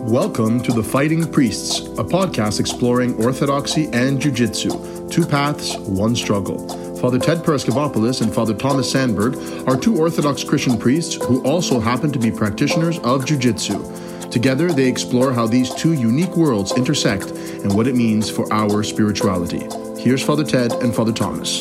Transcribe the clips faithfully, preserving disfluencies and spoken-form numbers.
Welcome to The Fighting Priests, a podcast exploring orthodoxy and jiu-jitsu, two paths, one struggle. Father Ted Paraskevopoulos and Father Thomas Sandberg are two Orthodox Christian priests who also happen to be practitioners of jiu-jitsu. Together, they explore how these two unique worlds intersect and what it means for our spirituality. Here's Father Ted and Father Thomas.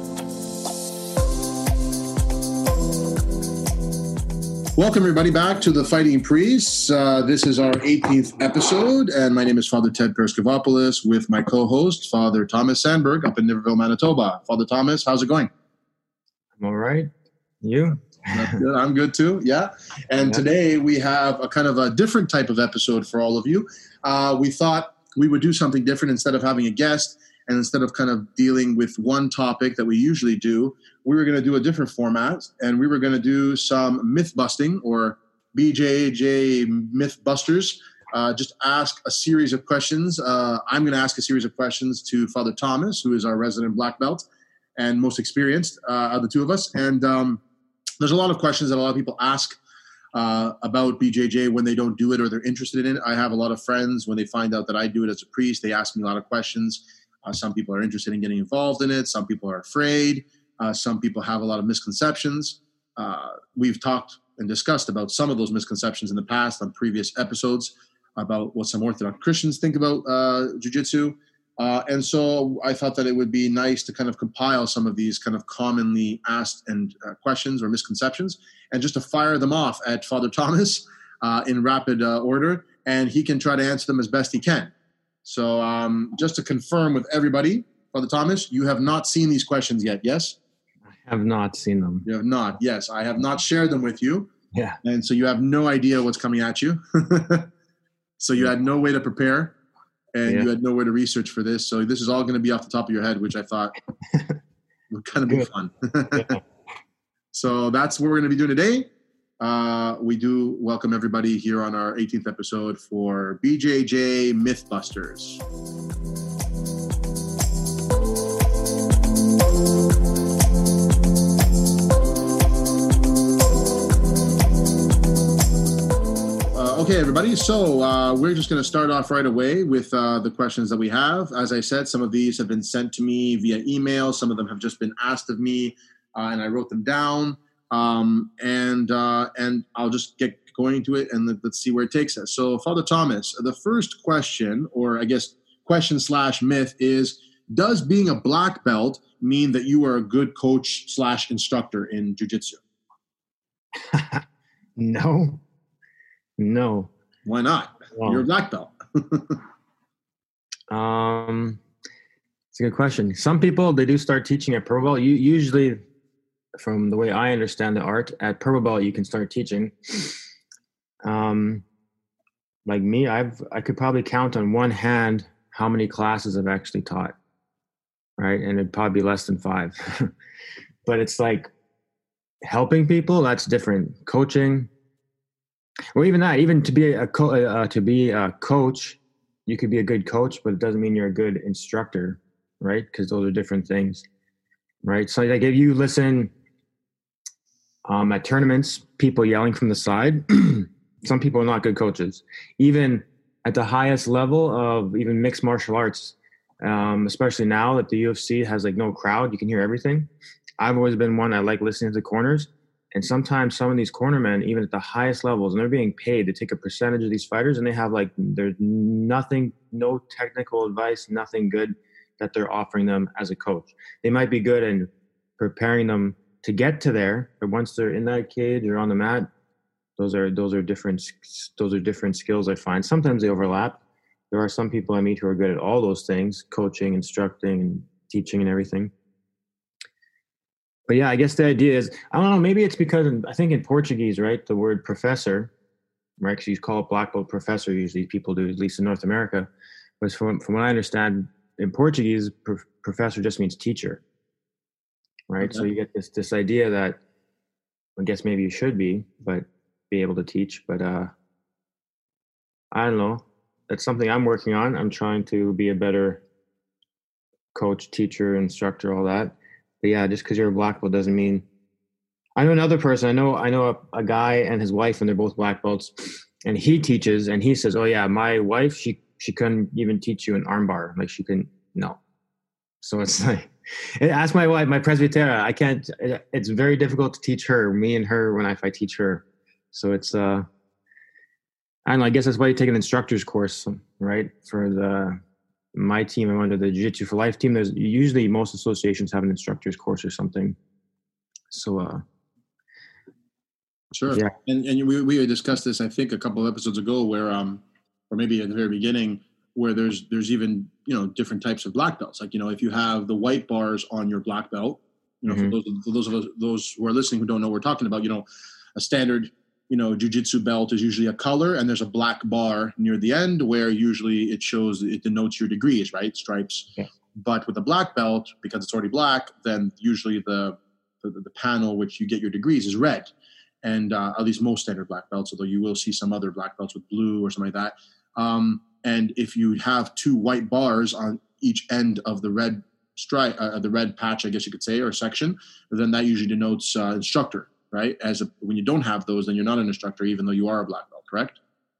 Welcome, everybody, back to The Fighting Priests. Uh, this is our eighteenth episode, and my name is Father Ted Paraskevopoulos with my co-host, Father Thomas Sandberg, up in Niverville, Manitoba. Father Thomas, how's it going? I'm all right. You? That's good. I'm good, too. Yeah. And yeah. Today we have a kind of a different type of episode for all of you. Uh, we thought we would do something different instead of having a guest, and instead of kind of dealing with one topic that we usually do, we were going to do a different format, and we were going to do some myth busting, or B J J myth busters. Uh, just ask a series of questions. Uh, I'm going to ask a series of questions to Father Thomas, who is our resident black belt and most experienced uh, of the two of us. And um, there's a lot of questions that a lot of people ask uh, about B J J when they don't do it or they're interested in it. I have a lot of friends, when they find out that I do it as a priest, they ask me a lot of questions. Uh, some people are interested in getting involved in it. Some people are afraid. Uh, some people have a lot of misconceptions. Uh, we've talked and discussed about some of those misconceptions in the past on previous episodes about what some Orthodox Christians think about uh, jiu-jitsu. Uh, and so I thought that it would be nice to kind of compile some of these kind of commonly asked and uh, questions or misconceptions, and just to fire them off at Father Thomas uh, in rapid uh, order, and he can try to answer them as best he can. So um, just to confirm with everybody, Father Thomas, you have not seen these questions yet, yes? I have not seen them. You have not, yes. I have not shared them with you. Yeah. And so you have no idea what's coming at you. So you yeah. had no way to prepare, and yeah. you had nowhere to research for this. So this is all going to be off the top of your head, which I thought would kind of be fun. Yeah. So that's what we're going to be doing today. Uh, we do welcome everybody here on our eighteenth episode for B J J Mythbusters. Uh, okay, everybody. So uh, we're just going to start off right away with uh, the questions that we have. As I said, some of these have been sent to me via email. Some of them have just been asked of me, uh, and I wrote them down. Um, and uh, and I'll just get going to it, and let, let's see where it takes us. So, Father Thomas, the first question, or I guess question slash myth, is: does being a black belt mean that you are a good coach slash instructor in jiu-jitsu? No, no. Why not? Well, you're a black belt. um, it's a good question. Some people, they do start teaching at purple belt. You usually. From the way I understand the art, at purple belt you can start teaching. Um, like me, I've I could probably count on one hand how many classes I've actually taught, right? And it'd probably be less than five. But it's like helping people, that's different. Coaching, or even that, even to be a co- uh, to be a coach, you could be a good coach, but it doesn't mean you're a good instructor, right? Because those are different things, right? So like if you listen. Um, at tournaments, people yelling from the side, some people are not good coaches. Even at the highest level of even mixed martial arts, um, especially now that the U F C has like no crowd, you can hear everything. I've always been one, I like listening to the corners. And sometimes some of these cornermen, even at the highest levels, and they're being paid to take a percentage of these fighters, and they have like, there's nothing, no technical advice, nothing good that they're offering them as a coach. They might be good in preparing them to get to there, but once they're in that cage or on the mat, those are those are different those are different skills I find. Sometimes they overlap. There are some people I meet who are good at all those things, coaching, instructing, and teaching and everything. But yeah, I guess the idea is, I don't know, maybe it's because in, I think in Portuguese, right, the word professor, right, because you call it black belt professor, usually people do, at least in North America. But from, from what I understand, in Portuguese, pro- professor just means teacher. Right. Okay. So you get this, this idea that I guess maybe you should be, but be able to teach. But uh, I don't know. That's something I'm working on. I'm trying to be a better coach, teacher, instructor, all that. But yeah, just because you're a black belt doesn't mean. I know another person. I know I know a, a guy and his wife, and they're both black belts. and he teaches, and he says, "Oh yeah, my wife, she she couldn't even teach you an armbar. Like she couldn't. No." So it's like, ask my wife, my presbytera. I can't. It's very difficult to teach her. Me and her when I, if I teach her. So it's uh, I don't know. I guess that's why you take an instructor's course, right? For the my team, I'm under the Jiu-Jitsu for Life team. There's usually most associations have an instructor's course or something. So uh, sure. Yeah. And and we we discussed this, I think, a couple of episodes ago, where um, or maybe at the very beginning, where there's there's even, you know, different types of black belts. Like, you know, if you have the white bars on your black belt, you know, mm-hmm. for those for those of us those who are listening who don't know what we're talking about, you know, a standard, you know, jiu-jitsu belt is usually a color, and there's a black bar near the end where usually it shows, it denotes your degrees, right? Stripes. Yeah. But with the black belt, because it's already black, then usually the the, the panel which you get your degrees is red. And uh, at least most standard black belts, although you will see some other black belts with blue or something like that. Um, and if you have two white bars on each end of the red stripe, uh, the red patch, I guess you could say, or section, then that usually denotes uh, instructor, right? As a, when you don't have those, then you're not an instructor, even though you are a black belt, correct?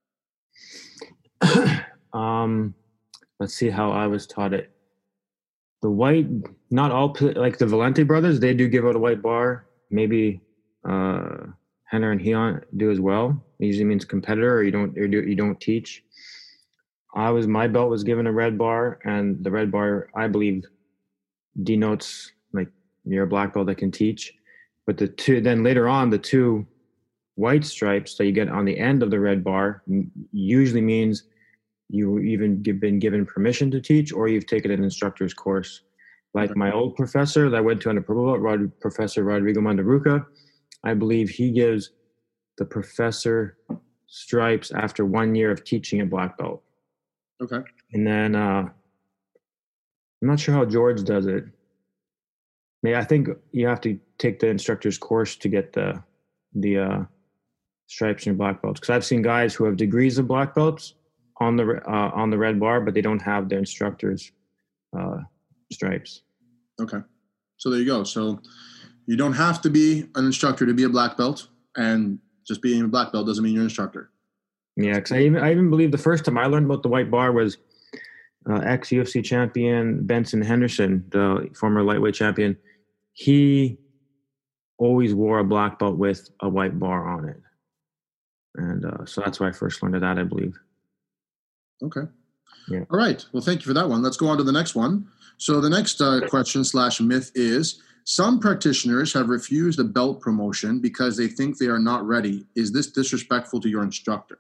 um, let's see how I was taught it. The white, not all, like the Valente brothers, they do give out a white bar. Maybe uh, Henner and Heon do as well. It usually means competitor, or you don't, or you don't teach. I was, my belt was given a red bar, and the red bar, I believe, denotes like you're a black belt that can teach. But the two, then later on, the two white stripes that you get on the end of the red bar usually means you even give, been given permission to teach, or you've taken an instructor's course. Like my old professor that I went to on a purple belt, Rod, Professor Rodrigo Mandaruca, I believe he gives the professor stripes after one year of teaching at black belt. Okay. And then uh, I'm not sure how George does it. Maybe I think you have to take the instructor's course to get the the uh, stripes in your black belts. Because I've seen guys who have degrees of black belts on the uh, on the red bar, but they don't have their instructor's uh, stripes. Okay, so there you go. So you don't have to be an instructor to be a black belt, and just being a black belt doesn't mean you're an instructor. Yeah, because I even, I even believe the first time I learned about the white bar was uh, ex-U F C champion Benson Henderson, the former lightweight champion. He always wore a black belt with a white bar on it. And uh, so that's why I first learned of that, I believe. Okay. Yeah. All right. Well, thank you for that one. Let's go on to the next one. So the next uh, question slash myth is, some practitioners have refused a belt promotion because they think they are not ready. Is this disrespectful to your instructor?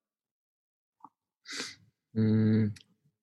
Mm,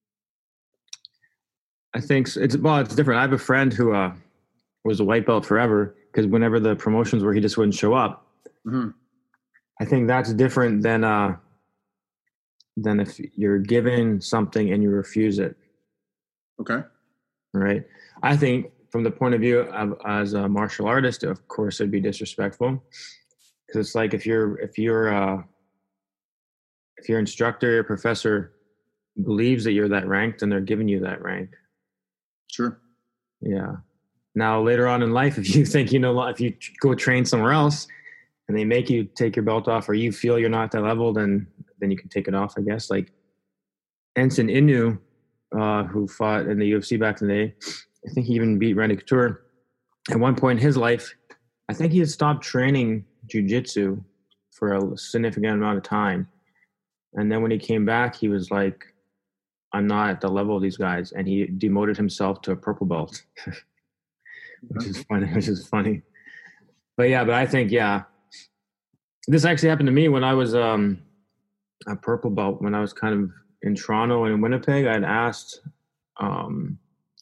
I think it's, well, it's different. I have a friend who uh, was a white belt forever, because whenever the promotions were, he just wouldn't show up. Mm-hmm. I think that's different than uh, than if you're given something and you refuse it. Okay. Right. I think from the point of view of as a martial artist, of course, it'd be disrespectful, because it's like if you're if you're uh, if your instructor, your professor believes that you're that ranked, and they're giving you that rank. Sure. Yeah. Now, later on in life, if you think, you know, if you go train somewhere else and they make you take your belt off, or you feel you're not at that level, then then you can take it off, I guess. Like Enson Inu, uh, who fought in the U F C back in the day, I think he even beat Randy Couture. At one point in his life, I think he had stopped training jiu-jitsu for a significant amount of time. And then when he came back, he was like, I'm not at the level of these guys. And he demoted himself to a purple belt, which is funny, which is funny. But yeah, but I think, yeah, this actually happened to me when I was um, a purple belt, when I was kind of in Toronto and in Winnipeg. I'd asked um,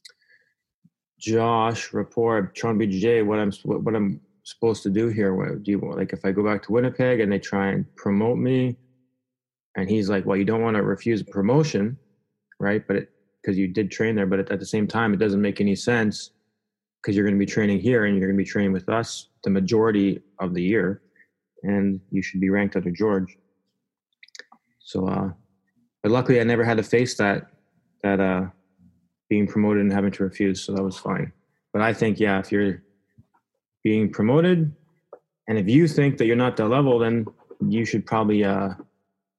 Josh Rapport, Toronto B J J, what I'm, what, what I'm supposed to do here. What do you want? Like, if I go back to Winnipeg and they try and promote me, and he's like, well, you don't want to refuse a promotion, right? But because you did train there, but at, at the same time, it doesn't make any sense, because you're going to be training here and you're going to be training with us the majority of the year, and you should be ranked under George. So, uh, but luckily I never had to face that, that uh, being promoted and having to refuse. So that was fine. But I think, yeah, if you're being promoted and if you think that you're not that level, then you should probably uh,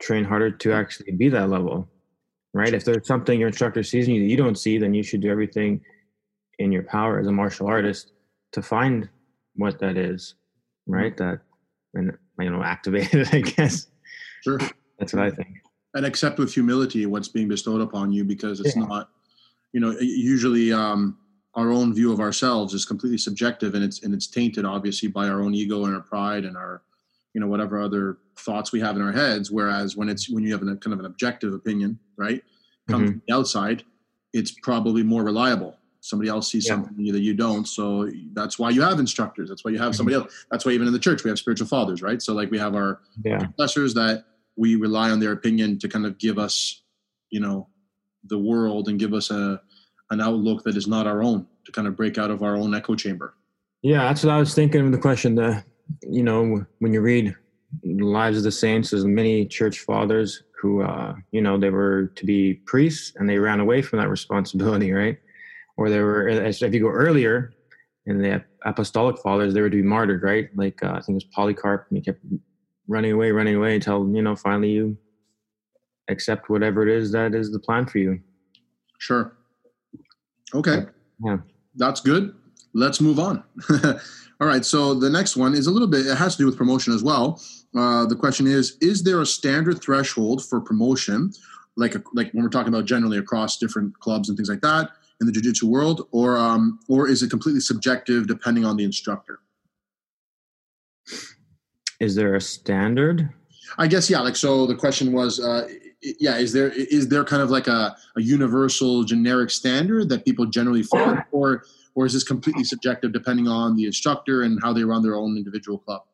train harder to actually be that level, right? If there's something your instructor sees in you that you don't see, then you should do everything in your power as a martial artist to find what that is, right? That, and you know, activate it, I guess. Sure. That's what I think. And accept with humility what's being bestowed upon you, because it's Yeah. not, you know, usually um, our own view of ourselves is completely subjective, and it's and it's tainted obviously by our own ego and our pride and our, you know, whatever other thoughts we have in our heads. Whereas when it's when you have a kind of an objective opinion, right, come Mhm. from the outside, it's probably more reliable. Somebody else sees Yeah. something that you don't, so that's why you have instructors. That's why you have somebody else. That's why even in the church we have spiritual fathers, right? So like we have our, Yeah. our professors that we rely on their opinion to kind of give us, you know, the world and give us a an outlook that is not our own, to kind of break out of our own echo chamber. Yeah, that's what I was thinking of the question. The, you know, when you read the Lives of the Saints, there's many church fathers who, uh, you know, they were to be priests and they ran away from that responsibility, right? Or they were, if you go earlier in the apostolic fathers, they were to be martyred, right? Like uh, I think it was Polycarp, and he kept running away, running away until, you know, finally you accept whatever it is that is the plan for you. Sure. Okay. Yeah. That's good. Let's move on. All right. So the next one is a little bit, it has to do with promotion as well. Uh, the question is, is there a standard threshold for promotion? Like, a, like when we're talking about generally across different clubs and things like that in the jiu-jitsu world, or, um, or is it completely subjective depending on the instructor? Is there a standard? I guess, yeah. Like, so the question was, uh, yeah, is there, is there kind of like a, a universal generic standard that people generally follow, or, or is this completely subjective depending on the instructor and how they run their own individual club?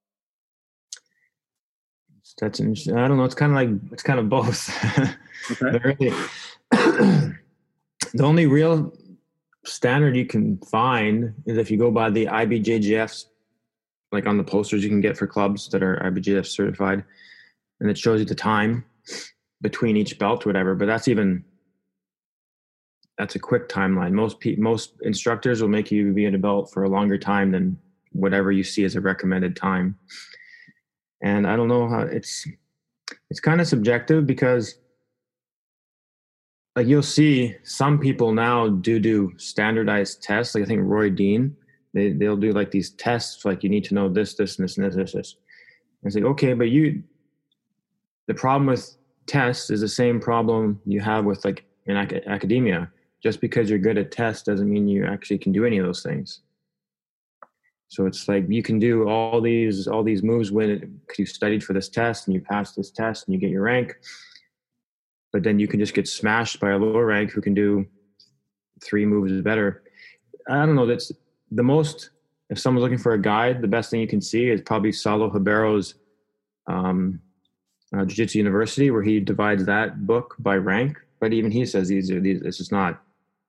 That's interesting. I don't know. It's kind of like, it's kind of both. Okay. The, really, the only real standard you can find is if you go by the I B J J F's, like on the posters you can get for clubs that are I B J J F certified, and it shows you the time between each belt or whatever. But that's even, that's a quick timeline. Most pe- most instructors will make you be in a belt for a longer time than whatever you see as a recommended time. And I don't know how it's, it's kind of subjective, because like you'll see some people now do do standardized tests. Like I think Roy Dean, they, they'll do like these tests, like you need to know this, this, and this, and this, this, this. And it's like, okay, but you, the problem with tests is the same problem you have with like in ac- academia. Just because you're good at tests doesn't mean you actually can do any of those things. So it's like you can do all these all these moves when it, you studied for this test and you pass this test and you get your rank, but then you can just get smashed by a lower rank who can do three moves better. I don't know. That's the most. If someone's looking for a guide, the best thing you can see is probably Saulo Ribero's um, uh, Jiu-Jitsu University, where he divides that book by rank. But even he says these are these. This is not.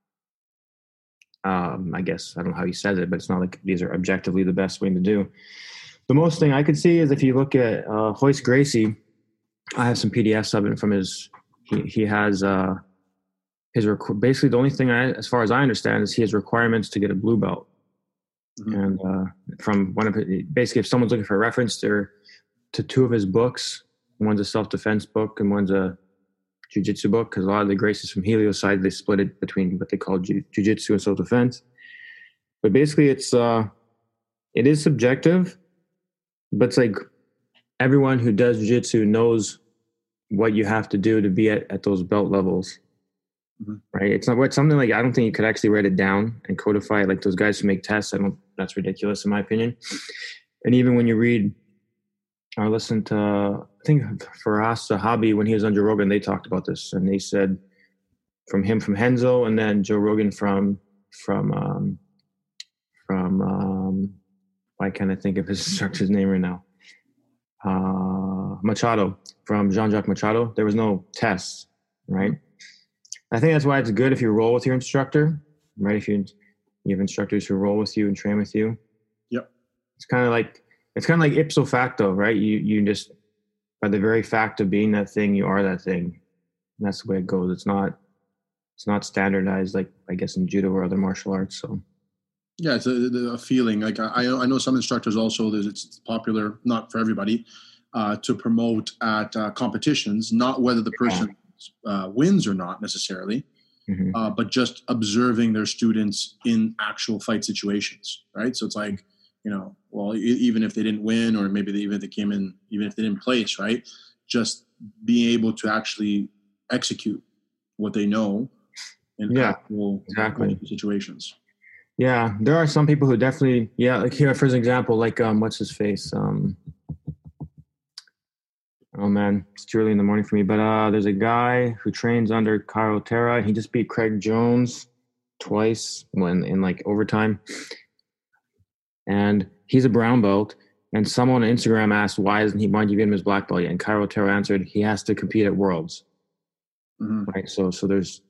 Um, I guess I don't know how he says it, but it's not like these are objectively the best way to do. The most thing I could see is if you look at uh, Hoist Gracie. I have some P D Fs of it from his. He he has uh, his requ- basically the only thing I, as far as I understand, is he has requirements to get a blue belt. Mm-hmm. And uh, from one of his, basically, if someone's looking for a reference, there to two of his books. One's a self-defense book and one's a jiu-jitsu book, because a lot of the Gracies from Helio's side, they split it between what they call jiu- jiu-jitsu and self-defense. But basically, it's uh, it is subjective, but it's like everyone who does jiu-jitsu knows what you have to do to be at, at those belt levels. Mm-hmm. Right? It's not what something like, I don't think you could actually write it down and codify it like those guys who make tests. I don't, that's ridiculous in my opinion. And even when you read or listen to, I think Faraz Sahabi, when he was on Joe Rogan, they talked about this, and they said from him, from Henzo, and then Joe Rogan from, from, um, from, um, why can't I think of his instructor's name right now? Uh, Machado, from Jean-Jacques Machado. There was no tests, right? I think that's why it's good if you roll with your instructor, right? If you you have instructors who roll with you and train with you. Yep. It's kind of like it's kind of like ipso facto, right? You you just by the very fact of being that thing, you are that thing. And that's the way it goes. It's not it's not standardized like I guess in judo or other martial arts. So yeah, it's a, a feeling. Like I I know some instructors also. There's it's popular, not for everybody. uh, to promote at uh, competitions, not whether the person uh, wins or not necessarily, mm-hmm. uh, but just observing their students in actual fight situations, right? So it's like, you know, well, e- even if they didn't win, or maybe they, even if they came in, even if they didn't place, right? Just being able to actually execute what they know in yeah, actual exactly. situations. Yeah, there are some people who definitely, yeah, like here, for example, like, um, what's his face? Um, oh man, it's too early in the morning for me, but uh, there's a guy who trains under Cairo Terra. He just beat Craig Jones twice when in like overtime. And he's a brown belt. And someone on Instagram asked, why isn't he, why did you give him his black belt yet? And Cairo Terra answered, he has to compete at Worlds. Mm-hmm. Right. So, so there's,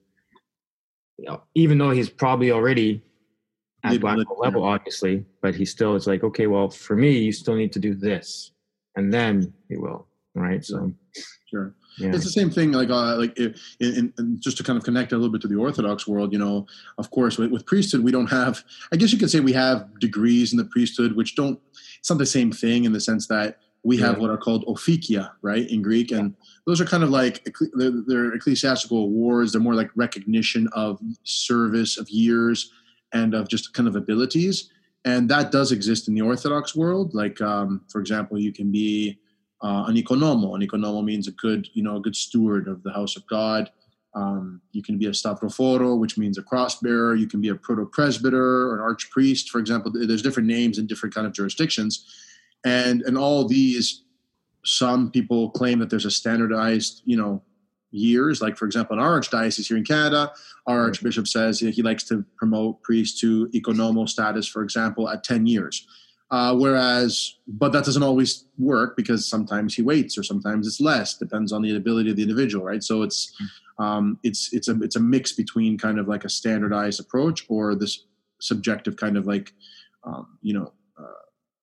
you know, even though he's probably already at Maybe black belt level, obviously, but he still is like, okay, well, for me, you still need to do this, and then you will. Right. So, sure. Yeah. It's the same thing. Like, uh, like, in, in, in, just to kind of connect a little bit to the Orthodox world, you know, of course, with, with priesthood, we don't have. I guess you could say we have degrees in the priesthood, which don't. It's not the same thing in the sense that we have yeah. what are called officia, right, in Greek, and those are kind of like they're, they're ecclesiastical awards. They're more like recognition of service, of years, and of just kind of abilities. And that does exist in the Orthodox world. Like, um, for example, you can be uh, an ikonomo. An ikonomo means a good, you know, a good steward of the house of God. Um, you can be a stavrophoro, which means a cross bearer. You can be a proto-presbyter or an archpriest, for example. There's different names in different kind of jurisdictions. And and all these, some people claim that there's a standardized, you know, years. Like, for example, in our archdiocese here in Canada, our archbishop says he likes to promote priests to economo status, for example, at ten years. Uh, whereas, but that doesn't always work because sometimes he waits or sometimes it's less, depends on the ability of the individual, right? So it's um, it's it's a it's a mix between kind of like a standardized approach or this subjective kind of like, um, you know, uh,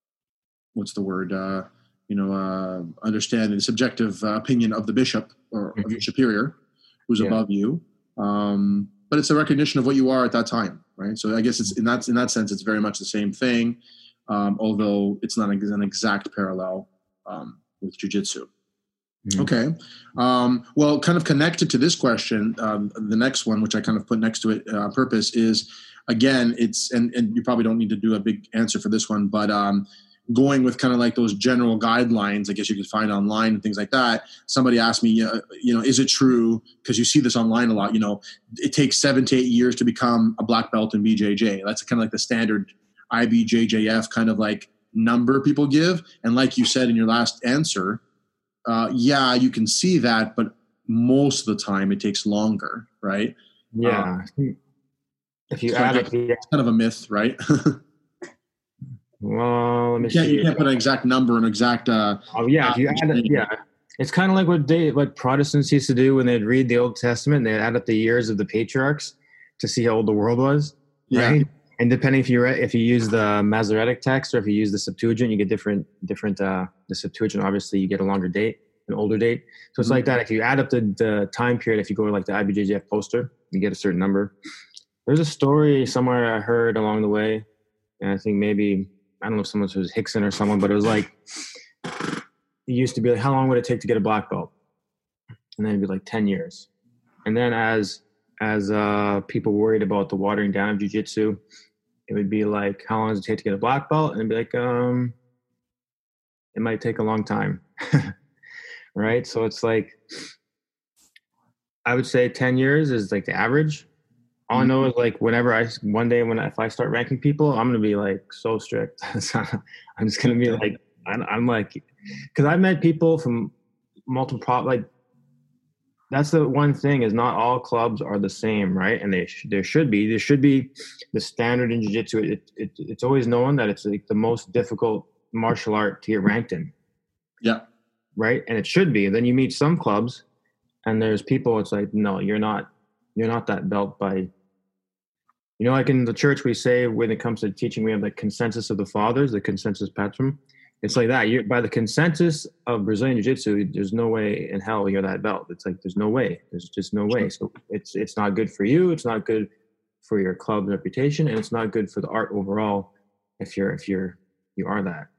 what's the word? Uh, you know, uh, understanding the subjective uh, opinion of the bishop or mm-hmm. of your superior who's yeah. above you. Um, but it's a recognition of what you are at that time, right? So I guess it's in that, in that sense, it's very much the same thing, um, although it's not an exact parallel um, with jiu-jitsu. Mm-hmm. Okay. Um, well, kind of connected to this question, um, the next one, which I kind of put next to it uh, on purpose is, again, it's, and, and you probably don't need to do a big answer for this one, but um, going with kind of like those general guidelines, I guess you could find online and things like that. Somebody asked me, uh, you know, is it true? Because you see this online a lot, you know, it takes seven to eight years to become a black belt in B J J. That's kind of like the standard I B J J F kind of like number people give. And like you said in your last answer, uh, yeah, you can see that, but most of the time it takes longer, right? Yeah. Um, if you so add it, it's kind of a myth, right? Well, let me you can't, see. You can't put an exact number, an exact. Uh, oh yeah, if you add it, yeah, it's kind of like what they, what Protestants used to do when they'd read the Old Testament. They'd add up the years of the patriarchs to see how old the world was, right? Yeah. And depending if you re- if you use the Masoretic text or if you use the Septuagint, you get different different. Uh, the Septuagint, obviously, you get a longer date, an older date. So it's mm-hmm. like that. If you add up the, the time period, if you go to like the I B J J F poster, you get a certain number. There's a story somewhere I heard along the way, and I think maybe. I don't know if someone was Hickson or someone, but it was like, it used to be like, how long would it take to get a black belt? And then it'd be like ten years. And then as, as uh, people worried about the watering down of jiu-jitsu, it would be like, how long does it take to get a black belt? And it'd be like, um, it might take a long time. Right. So it's like, I would say ten years is like the average. All I know is like whenever I, one day when I, if I start ranking people, I'm going to be like so strict. I'm just going to be like, I'm, I'm like, cause I've met people from multiple, pro- like that's the one thing is not all clubs are the same. Right. And they, sh- there should be, there should be the standard in jiu-jitsu. It, it, it's always known that it's like the most difficult martial art to get ranked in. Yeah. Right. And it should be. And then you meet some clubs and there's people, it's like, no, you're not, you're not that belt by, you know, like in the church, we say when it comes to teaching, we have the consensus of the fathers, the consensus patrum. It's like that. You're, by the consensus of Brazilian Jiu-Jitsu, there's no way in hell you're that belt. It's like, there's no way. There's just no way. So it's it's not good for you. It's not good for your club's reputation. And it's not good for the art overall if you're, if you're, you are that.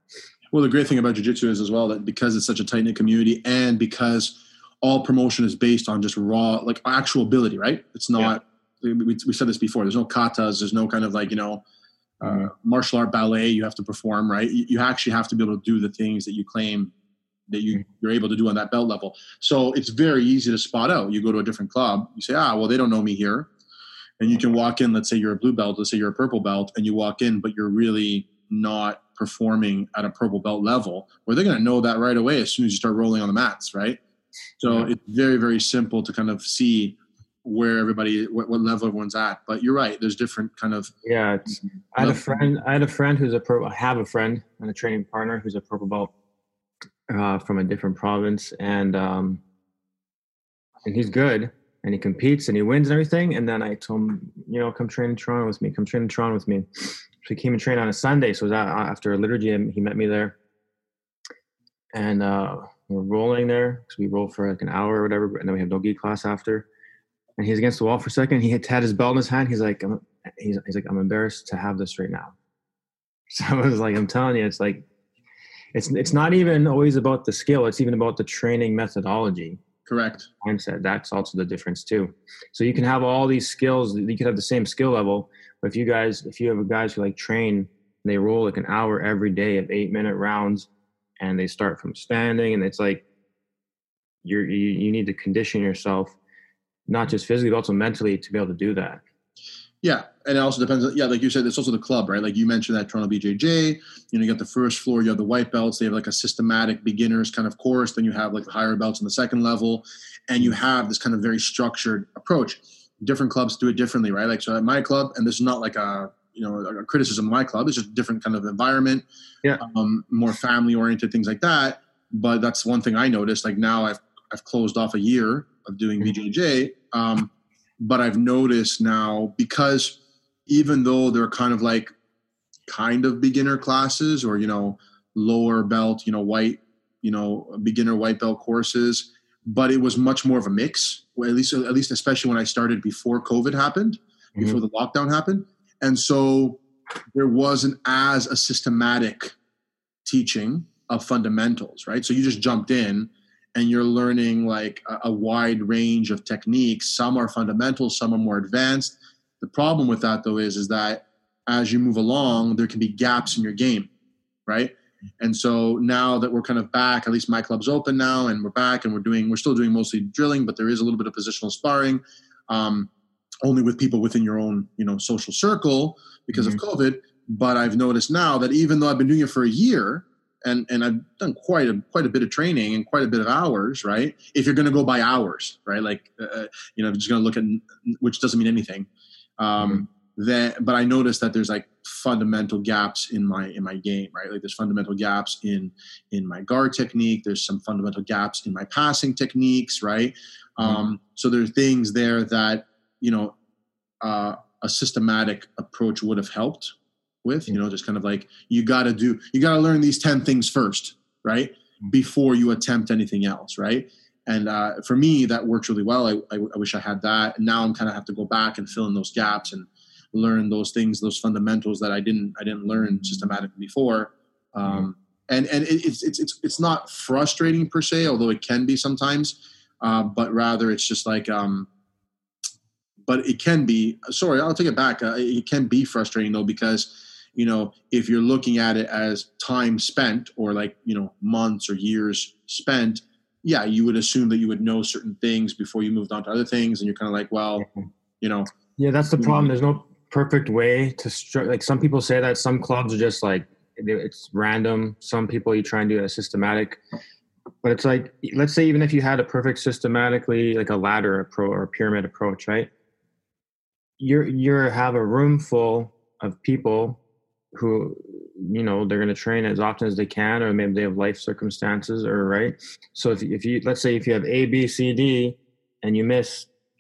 Well, the great thing about jiu-jitsu is as well that because it's such a tight-knit community and because all promotion is based on just raw, like actual ability, right? It's not, yeah. we, we said this before, there's no katas, there's no kind of like, you know, mm-hmm. uh, martial art ballet you have to perform, right? You, you actually have to be able to do the things that you claim that you, mm-hmm. you're able to do on that belt level. So it's very easy to spot out. You go to a different club, you say, ah, well, they don't know me here. And you can walk in, let's say you're a blue belt, let's say you're a purple belt, and you walk in, but you're really not performing at a purple belt level, where they're going to know that right away as soon as you start rolling on the mats, right? So yeah. It's very, very simple to kind of see where everybody, what, what level everyone's at. But you're right. There's different kind of. Yeah. It's, I had a friend, I had a friend who's a purple, I have a friend and a training partner who's a purple belt uh, from a different province. And, um, and he's good and he competes and he wins and everything. And then I told him, you know, come train in Toronto with me, come train in Toronto with me. So he came and trained on a Sunday. So it was after a liturgy and he met me there. And, uh, we're rolling there because we roll for like an hour or whatever, and then we have no gi class after. And he's against the wall for a second. He had his belt in his hand. He's like, I'm, he's, he's like, I'm embarrassed to have this right now. So I was like, I'm telling you, it's like, it's it's not even always about the skill. It's even about the training methodology. Correct. Mindset. That's also the difference too. So you can have all these skills. You could have the same skill level, but if you guys, if you have guys who like train, and they roll like an hour every day of eight minute rounds. And they start from standing, and it's like you're, you you need to condition yourself, not just physically, but also mentally, to be able to do that. Yeah, and it also depends. Yeah, like you said, it's also the club, right? Like you mentioned that Toronto B J J. You know, you got the first floor, you have the white belts. They have like a systematic beginners kind of course. Then you have like the higher belts on the second level, and you have this kind of very structured approach. Different clubs do it differently, right? Like so, at my club, and this is not like a you know, a criticism of my club. It's just a different kind of environment, yeah, um, more family oriented, things like that. But that's one thing I noticed. Like now I've, I've closed off a year of doing mm-hmm. B J J. Um, but I've noticed now, because even though they're kind of like kind of beginner classes or, you know, lower belt, you know, white, you know, beginner white belt courses, but it was much more of a mix, well, at least, at least, especially when I started before COVID happened, mm-hmm. before the lockdown happened. And so there wasn't as a systematic teaching of fundamentals, right? So you just jumped in and you're learning like a, a wide range of techniques. Some are fundamental, some are more advanced. The problem with that though is, is that as you move along, there can be gaps in your game, right? And so now that we're kind of back, at least my club's open now and we're back and we're doing, we're still doing mostly drilling, but there is a little bit of positional sparring. Um, only with people within your own, you know, social circle because mm-hmm. of COVID. But I've noticed now that even though I've been doing it for a year and, and I've done quite a, quite a bit of training and quite a bit of hours, right? If you're going to go by hours, right? Like, uh, you know, just going to look at, which doesn't mean anything. Um, mm-hmm. then, but I noticed that there's like fundamental gaps in my, in my game, right? Like there's fundamental gaps in, in my guard technique. There's some fundamental gaps in my passing techniques, right? Mm-hmm. Um, so there's things there that, you know, uh, a systematic approach would have helped with, you know, just kind of like, you got to do, you got to learn these ten things first, right? Before you attempt anything else, right? And uh, for me, that works really well. I, I, I wish I had that. And now I'm kind of have to go back and fill in those gaps and learn those things, those fundamentals that I didn't, I didn't learn systematically before. Um, and and it, it's, it's, it's, it's not frustrating per se, although it can be sometimes, uh, but rather it's just like, um, but it can be, sorry, I'll take it back. Uh, it can be frustrating though, because, you know, if you're looking at it as time spent or like, you know, months or years spent, yeah, you would assume that you would know certain things before you moved on to other things. And you're kind of like, well, you know. Yeah, that's the problem. There's no perfect way to stru- like some people say that some clubs are just like, it's random. Some people you try and do a systematic, but it's like, let's say even if you had a perfect systematically, like a ladder approach or a pyramid approach, right? You're you're have a room full of people who, you know, they're going to train as often as they can, or maybe they have life circumstances, or right. So if if you let's say if you have A, B, C, D, and you miss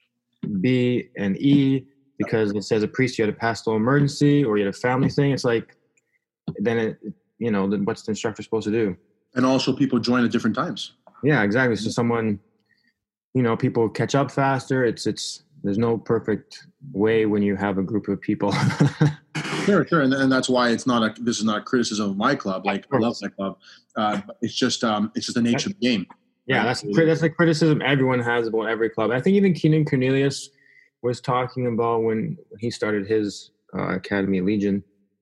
B and E because it says a priest you had a pastoral emergency or you had a family thing, it's like then it you know then what's the instructor supposed to do? And also people join at different times. Yeah, exactly. So someone, you know, people catch up faster. It's it's. There's no perfect way when you have a group of people. Sure, sure, and, and that's why it's not a. This is not a criticism of my club. Like I love my club. Uh, it's just um, it's just the nature of the game. Yeah, right? that's that's a criticism everyone has about every club. I think even Keenan Cornelius was talking about when he started his uh, academy, Legion.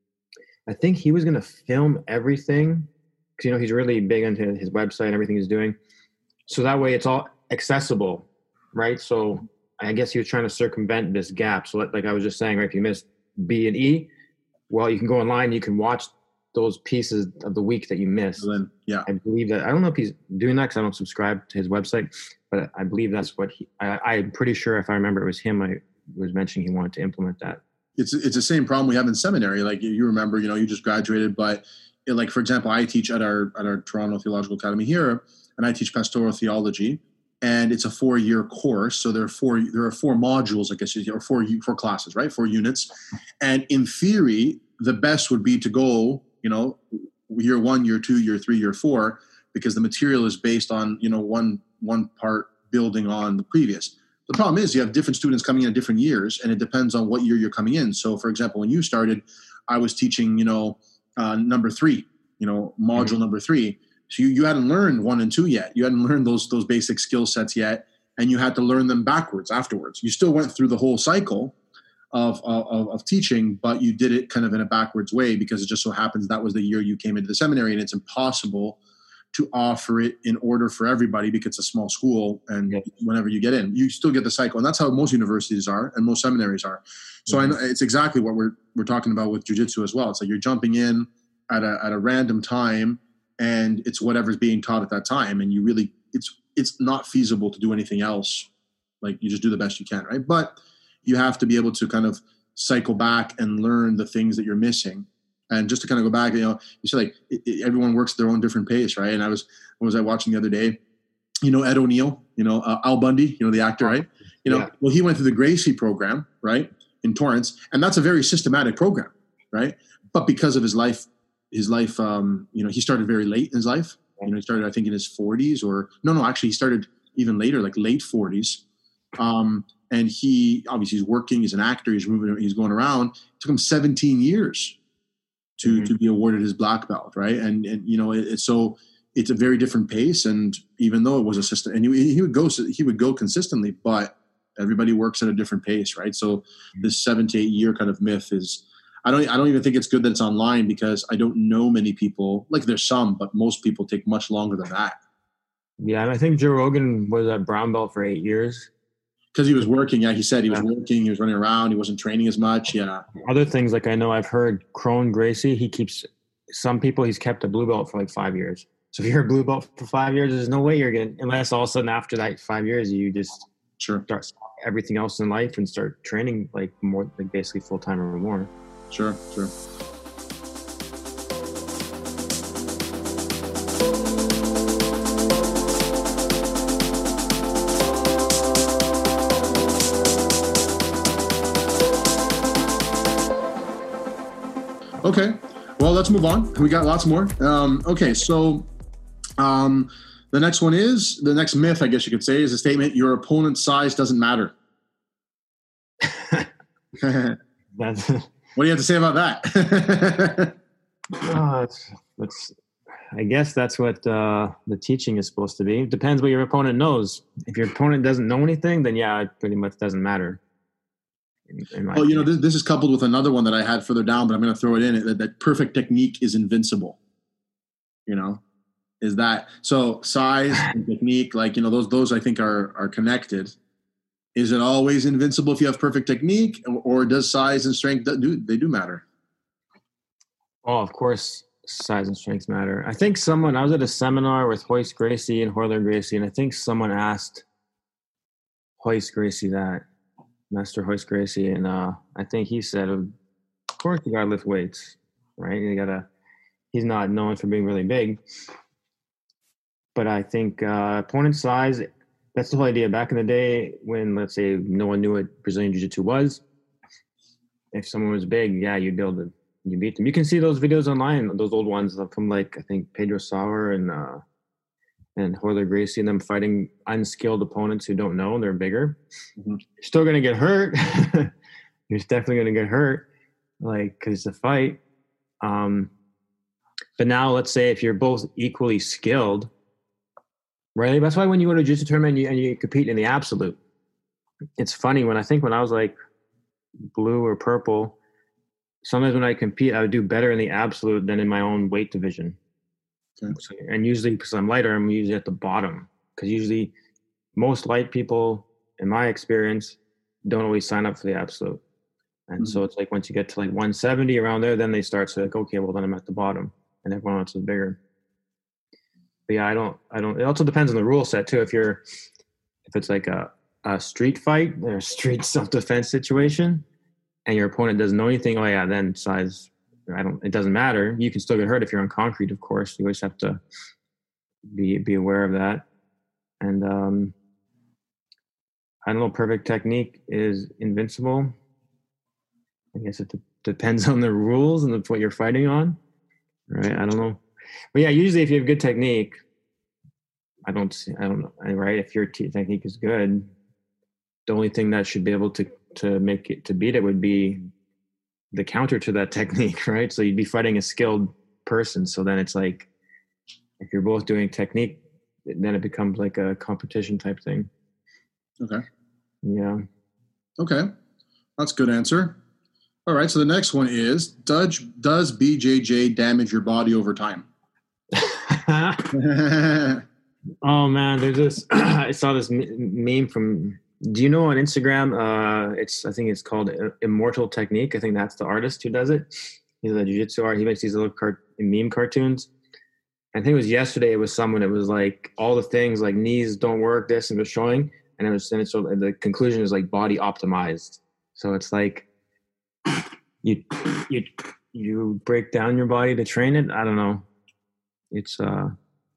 I think he was going to film everything because you know he's really big into his website and everything he's doing. So that way, it's all accessible, right? So I guess he was trying to circumvent this gap. So like I was just saying, right, if you missed B and E, well, you can go online, you can watch those pieces of the week that you missed. Then, yeah. I believe that, I don't know if he's doing that because I don't subscribe to his website, but I believe that's what he, I, I'm pretty sure if I remember it was him, I was mentioning he wanted to implement that. It's it's the same problem we have in seminary. Like you remember, you know, you just graduated, but it, like, for example, I teach at our, at our Toronto Theological Academy here, and I teach pastoral theology. And it's a four-year course, so there are four there are four modules, I guess, or four four classes, right? Four units. And in theory, the best would be to go, you know, year one, year two, year three, year four, because the material is based on, you know, one one part building on the previous. The problem is you have different students coming in at different years, and it depends on what year you're coming in. So, for example, when you started, I was teaching, you know, uh, number three, you know, module mm-hmm. number three. So you, you hadn't learned one and two yet. You hadn't learned those those basic skill sets yet, and you had to learn them backwards afterwards. You still went through the whole cycle of, of, of teaching, but you did it kind of in a backwards way because it just so happens that was the year you came into the seminary, and it's impossible to offer it in order for everybody because it's a small school, and yeah. whenever you get in, you still get the cycle. And that's how most universities are and most seminaries are. So mm-hmm. I know it's exactly what we're we're talking about with jiu-jitsu as well. It's like you're jumping in at a at a random time, and it's whatever's being taught at that time, and you really it's it's not feasible to do anything else. Like you just do the best you can, right? But you have to be able to kind of cycle back and learn the things that you're missing. And just to kind of go back, you know, you say like it, it, everyone works at their own different pace, right? And I was what was I watching the other day? You know, Ed O'Neill, you know, uh, Al Bundy, you know, the actor, right? You know, yeah. Well, he went through the Gracie program, right, in Torrance, and that's a very systematic program, right? But because of his life. His life, um, you know, he started very late in his life. You know, he started, I think, in his forties or no, no, actually, he started even later, like late forties. Um, and he obviously he's working. He's an actor. He's moving. He's going around. It took him seventeen years to mm-hmm. to be awarded his black belt, right? And and you know, it, it's so it's a very different pace. And even though it was a system, and he, he would go he would go consistently, but everybody works at a different pace, right? So mm-hmm. this seven to eight year kind of myth is. I don't. I don't even think it's good that it's online because I don't know many people. Like there's some, but most people take much longer than that. Yeah, and I think Joe Rogan was at brown belt for eight years because he was working. Yeah, he said he was yeah. working. He was running around. He wasn't training as much. Yeah. Other things like I know I've heard Crone Gracie. He keeps some people. He's kept a blue belt for like five years. So if you're a blue belt for five years, there's no way you're getting unless all of a sudden after that five years you just sure start everything else in life and start training like more like basically full time or more. Sure, sure. Okay, well, let's move on. We got lots more. Um, okay, so um, the next one is, the next myth, I guess you could say, is a statement, your opponent's size doesn't matter. That's... What do you have to say about that? oh, it's, it's, I guess that's what uh, the teaching is supposed to be. It depends what your opponent knows. If your opponent doesn't know anything, then yeah, it pretty much doesn't matter. In, in well, you know, this, this is coupled with another one that I had further down, but I'm going to throw it in. That, that perfect technique is invincible. You know, is that so? Size and technique, like you know, those those I think are are connected. Is it always invincible if you have perfect technique, or does size and strength do they do matter? Oh, of course, size and strength matter. I think someone I was at a seminar with Royce Gracie and Royler Gracie, and I think someone asked Royce Gracie that, Master Royce Gracie, and uh, I think he said, "Of course, you gotta lift weights, right? You gotta." He's not known for being really big, but I think uh, opponent size. That's the whole idea. Back in the day when, let's say, no one knew what Brazilian Jiu-Jitsu was, if someone was big, yeah, you'd be able to you beat them. You can see those videos online, those old ones from, like, I think Pedro Sauer and uh, and Royler Gracie and them fighting unskilled opponents who don't know, they're bigger. Mm-hmm. You're still going to get hurt. You're definitely going to get hurt. like, because it's a fight. Um, but now let's say if you're both equally skilled, right? That's why when you go to a jiu-jitsu tournament and you, and you compete in the absolute, it's funny when I think when I was like blue or purple, sometimes when I compete, I would do better in the absolute than in my own weight division. Okay. So, and usually because I'm lighter, I'm usually at the bottom, because usually most light people, in my experience, don't always sign up for the absolute. And mm-hmm. so it's like once you get to like one seventy around there, then they start to like, okay, well then I'm at the bottom, and everyone else is bigger. But yeah, I don't, I don't, it also depends on the rule set too. If you're, if it's like a, a street fight or a street self-defense situation and your opponent doesn't know anything, oh yeah, then size, I don't, it doesn't matter. You can still get hurt if you're on concrete, of course. You always have to be, be aware of that. And, um, I don't know, perfect technique is invincible. I guess it de- depends on the rules and what you're fighting on, right? I don't know. But yeah, usually if you have good technique, I don't see, I don't know, right? If your t- technique is good, the only thing that should be able to, to make it, to beat it would be the counter to that technique, right? So you'd be fighting a skilled person. So then it's like, if you're both doing technique, then it becomes like a competition type thing. Okay. Yeah. Okay. That's a good answer. All right. So the next one is, does, does B J J damage your body over time? Oh man, there's this, I saw this meme from, do you know on Instagram, uh, it's, I think it's called Immortal Technique. I think that's the artist who does it. He's a jiu-jitsu artist. He makes these little cart- meme cartoons. I think it was yesterday, it was someone, it was like all the things like knees don't work, this, and it was showing. And it was, and it's, so the conclusion is like body optimized. So it's like you, you, you break down your body to train it. I don't know. It's, uh,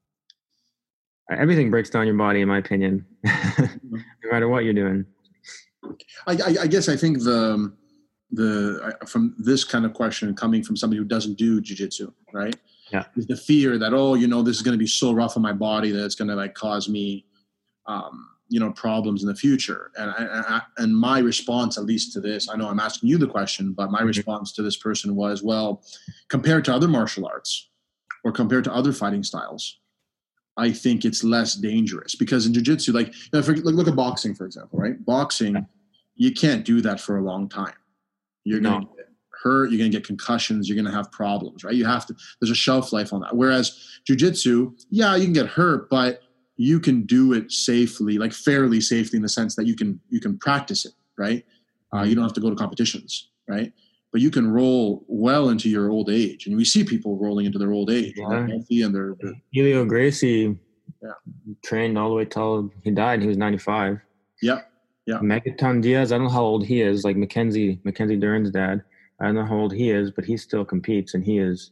everything breaks down your body, in my opinion, no matter what you're doing. I, I, I guess I think the, the, from this kind of question coming from somebody who doesn't do jiu-jitsu, right? Yeah. The fear that, oh, you know, this is going to be so rough on my body that it's going to like cause me, um, you know, problems in the future. And I, I, and my response, at least to this, I know I'm asking you the question, but my mm-hmm. response to this person was, well, compared to other martial arts or compared to other fighting styles, I think it's less dangerous, because in jiu-jitsu, like, you know, for, like look at boxing, for example, right? Boxing, yeah. you can't do that for a long time. You're going to no. get hurt. You're going to get concussions. You're going to have problems, right? You have to, there's a shelf life on that. Whereas jiu-jitsu, yeah, you can get hurt, but you can do it safely, like fairly safely, in the sense that you can, you can practice it, right? Uh, you don't have to go to competitions, right? But you can roll well into your old age. And we see people rolling into their old age. Yeah. And they're healthy and they're, they're Helio Gracie yeah. trained all the way till he died. He was ninety-five. Yep. Yeah. Megaton Diaz, I don't know how old he is, like Mackenzie, Mackenzie Dern's dad. I don't know how old he is, but he still competes, and he is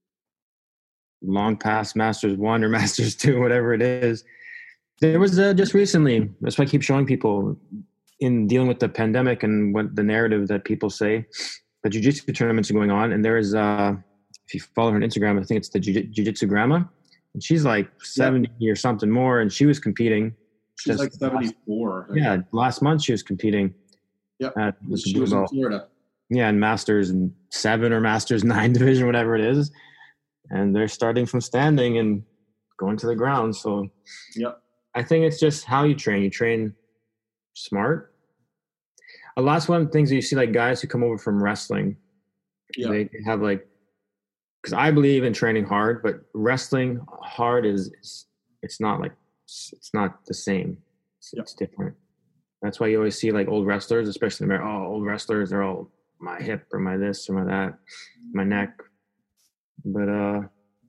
long past Masters One or Masters Two, whatever it is. There was uh, just recently, that's why I keep showing people in dealing with the pandemic and what the narrative that people say, the jiu-jitsu tournaments are going on. And there is, uh, if you follow her on Instagram, I think it's the Jiu- Jiu-Jitsu Grandma. And she's like seventy yep. or something more. And she was competing. She's like seventy-four. Last, yeah. Last month she was competing. Yeah. She was in Florida. Yeah. And Masters and seven or Masters nine division, whatever it is. And they're starting from standing and going to the ground. So yeah. I think it's just how you train. You train smart. A lot of one things that you see, like guys who come over from wrestling, yeah. they have like, because I believe in training hard, but wrestling hard is, is it's not like, it's not the same. It's, yeah. it's different. That's why you always see like old wrestlers, especially in America, oh, old wrestlers, they're all my hip or my this or my that, my neck. But, uh,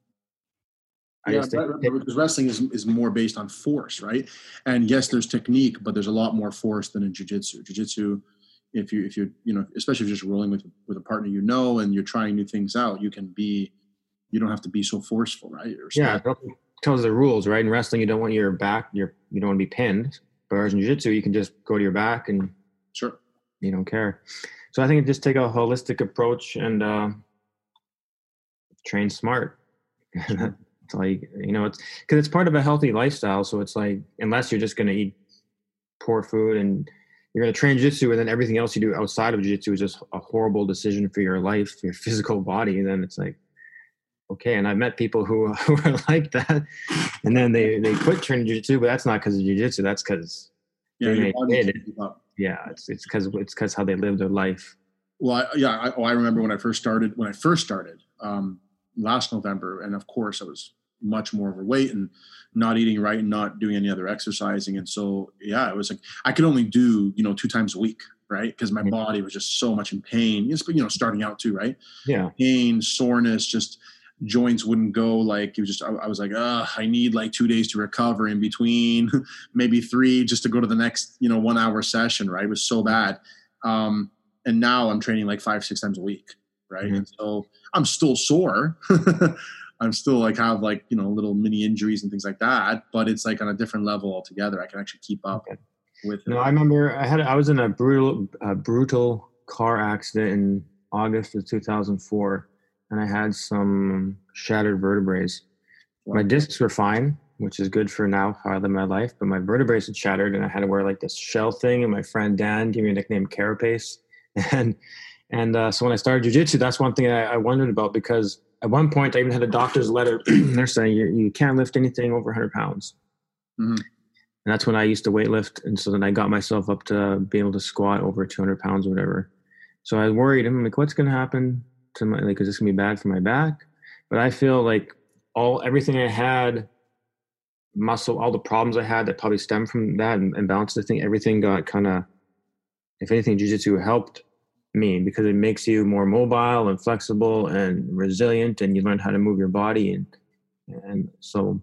I yeah, right, because wrestling is, is more based on force, right? And yes, there's technique, but there's a lot more force than in jiu-jitsu. Jiu-jitsu, if you if you you know, especially if you're just rolling with with a partner you know and you're trying new things out, you can be, you don't have to be so forceful, right? Or yeah, it tells the rules, right? In wrestling, you don't want your back, you're you don't want to be pinned. Whereas in jiu-jitsu, you can just go to your back and sure, you don't care. So I think just take a holistic approach and uh, train smart. It's like, you know, it's because it's part of a healthy lifestyle. So it's like, unless you're just going to eat poor food and you're going to train jiu-jitsu and then everything else you do outside of jiu-jitsu is just a horrible decision for your life, your physical body. And then it's like, okay. And I've met people who, who are like that. And then they, they quit training jiu-jitsu, but that's not because of jiu-jitsu. That's because yeah, they your body made can't it. keep up. Yeah. It's, it's cause it's cause how they live their life. Well, I, yeah. I, oh, I remember when I first started, when I first started um, last November. And of course I was much more overweight and not eating right and not doing any other exercising. And so, yeah, it was like, I could only do, you know, two times a week, right? Because my Mm-hmm. body was just so much in pain, you know, starting out too, right? Yeah. Pain, soreness, just joints wouldn't go. Like it was just, I, I was like, uh, I need like two days to recover in between, maybe three, just to go to the next, you know, one hour session, right? It was so bad. Um, and now I'm training like five, six times a week, right? Mm-hmm. And so I'm still sore. I'm still like have like, you know, little mini injuries and things like that, but it's like on a different level altogether. I can actually keep up Okay. with it. No, I remember I had, I was in a brutal, uh, brutal car accident in August of two thousand four, and I had some shattered vertebrae. My discs were fine, which is good for now how I live my life, but my vertebrae had shattered and I had to wear like this shell thing, and my friend Dan gave me a nickname Carapace. And, and uh, so when I started jiu-jitsu, that's one thing I, I wondered about, because at one point I even had a doctor's letter. They're saying you, you can't lift anything over one hundred pounds. Mm-hmm. And that's when I used to weight lift. And so then I got myself up to being able to squat over two hundred pounds or whatever. So I was worried. I'm like, what's going to happen to my, like, is this going to be bad for my back? But I feel like all, everything I had, muscle, all the problems I had that probably stemmed from that and, and balance, I think everything got kind of, if anything, jiu-jitsu helped me, because it makes you more mobile and flexible and resilient, and you learn how to move your body. And, and so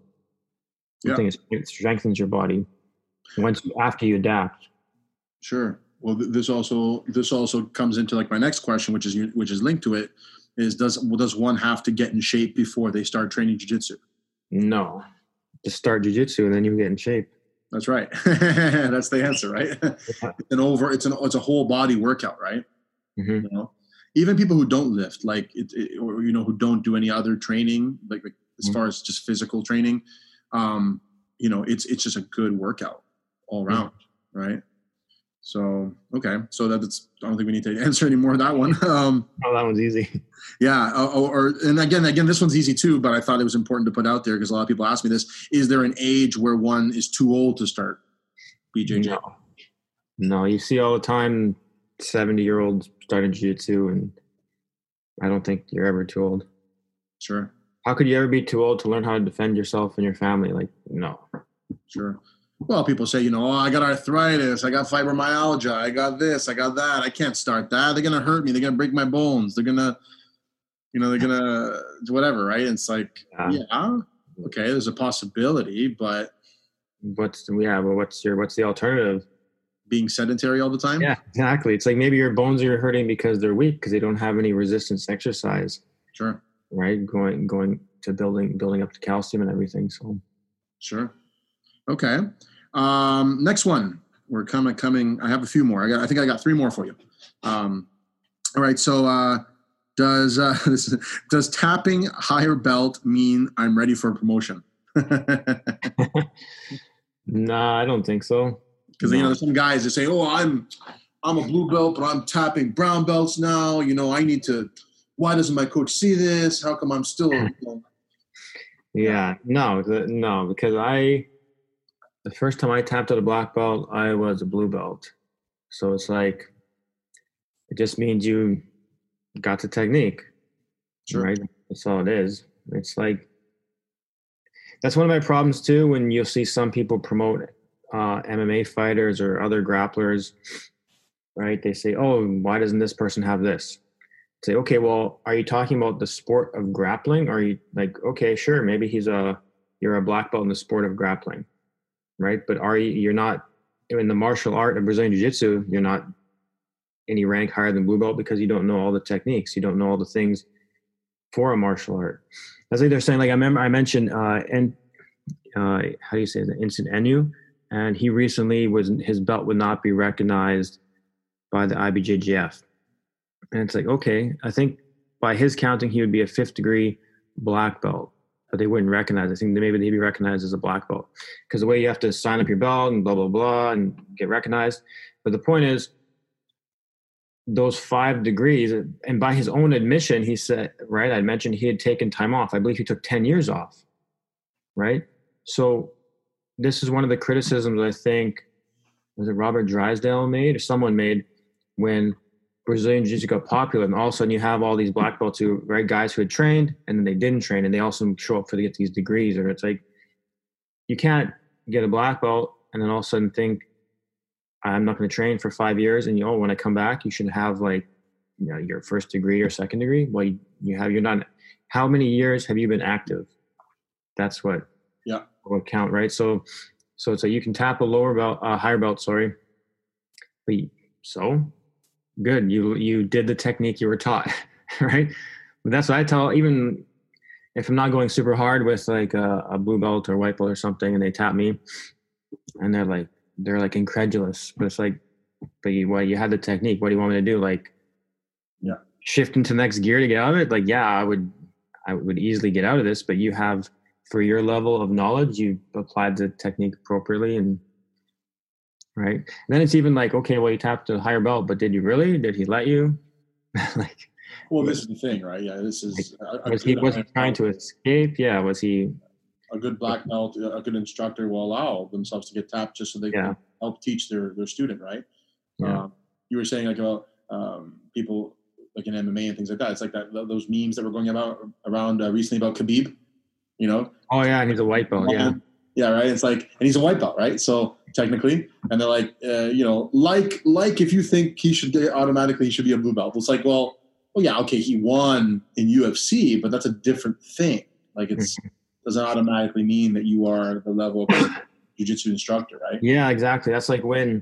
I Yeah. think it strengthens your body once after you adapt. Sure. Well, th- this also this also comes into like my next question, which is which is linked to it, is does well, does one have to get in shape before they start training jiu-jitsu? No, just start jiu-jitsu and then you get in shape. That's right. That's the answer, right? Yeah. It's an over. It's an it's a whole body workout, right? Mm-hmm. You know, even people who don't lift, like it, it, or you know, who don't do any other training, like, like as Mm-hmm. far as just physical training, um, you know, it's it's just a good workout all around, mm-hmm. right? So okay, so that's I don't think we need to answer any more of that one. Um, Oh, that one's easy. yeah, or, or and again, again, this one's easy too, but I thought it was important to put out there because a lot of people ask me this: is there an age where one is too old to start B J J? No, no, you see all the time seventy-year-olds starting jiu-jitsu, and I don't think you're ever too old. Sure. How could you ever be too old to learn how to defend yourself and your family? Like, no. Sure. Well, people say, you know, oh, I got arthritis, I got fibromyalgia, I got this, I got that. I can't start that. They're going to hurt me. They're going to break my bones. They're going to, you know, they're going to do whatever, right? And it's like, yeah. yeah, okay, there's a possibility, but. What's, yeah, but what's your, what's the alternative? Being sedentary all the time? Yeah, exactly. It's like maybe your bones are hurting because they're weak, because they don't have any resistance exercise. Sure. Right? Going, going to building, building up the calcium and everything. So. Sure. Okay. Um, next one. We're kind of coming. I have a few more. I got. I think I got three more for you. Um, all right. So, uh, does uh, this is, does tapping higher belt mean I'm ready for a promotion? Nah, I don't think so. Because no. you know, there's some guys that say, "Oh, I'm I'm a blue belt, but I'm tapping brown belts now. You know, I need to. Why doesn't my coach see this? How come I'm still?" You know, yeah. No. The, no. Because I. The first time I tapped at a black belt, I was a blue belt. So it's like, it just means you got the technique, sure. Right? That's all it is. It's like, that's one of my problems too, when you'll see some people promote uh, M M A fighters or other grapplers, right? They say, oh, why doesn't this person have this? Say, okay, well, are you talking about the sport of grappling? Or are you like, okay, sure, maybe he's a, you're a black belt in the sport of grappling. Right. But are you, you're not in the martial art of Brazilian Jiu-Jitsu, you're not any rank higher than blue belt because you don't know all the techniques. You don't know all the things for a martial art. That's like they're saying, like, I remember I mentioned, uh, and uh, how do you say that? Vincent Enu. And he recently was, his belt would not be recognized by the I B J J F. And it's like, okay, I think by his counting, he would be a fifth degree black belt. but they wouldn't recognize. I think maybe they'd be recognized as a black belt because the way you have to sign up your belt and blah, blah, blah, and get recognized. But the point is, those five degrees, and by his own admission, he said, right, I mentioned he had taken time off. I believe he took ten years off, right? So this is one of the criticisms I think, was it Robert Drysdale made or someone made when Brazilian Jiu-Jitsu got popular, and all of a sudden you have all these black belts who, right, guys who had trained and then they didn't train, and they also show up for to get these degrees. Or it's like, you can't get a black belt and then all of a sudden think, I'm not going to train for five years, and you know, when I come back, you should have like, you know, your first degree or second degree. Well, you, you have, you're not. How many years have you been active? That's what, yeah, what count, right? So, so it's like you can tap a lower belt, uh, higher belt, sorry. But you, so good, you you did the technique you were taught, right? But that's what I tell, even if I'm not going super hard with like a, a blue belt or white belt or something, and they tap me, and they're like. They're like incredulous, but it's like, but you, what, you had the technique. What do you want me to do? Like, yeah, shift into the next gear to get out of it? Like, yeah, I would, I would easily get out of this, but you have, for your level of knowledge, you applied the technique appropriately, and right. And then it's even like, okay, well, you tapped a higher belt, but did you really? Did he let you? Like, well, this is the thing, right? Yeah, this is. Like, a, a was he was he trying to escape? Yeah, was he? A good black belt, a good instructor will allow themselves to get tapped just so they yeah. can help teach their, their student, right? Yeah. Um, you were saying like about um, people like in M M A and things like that. It's like that those memes that were going about around uh, recently about Khabib, you know? Oh yeah, and he's a white belt. Yeah. Yeah, right. It's like, and he's a white belt, right? So technically, and they're like, uh, you know, like like if you think he should get, automatically he should be a blue belt. It's like, well, well, yeah, okay, he won in U F C, but that's a different thing. Like it's. Doesn't automatically mean that you are the level of jiu-jitsu instructor, right? Yeah, exactly. That's like when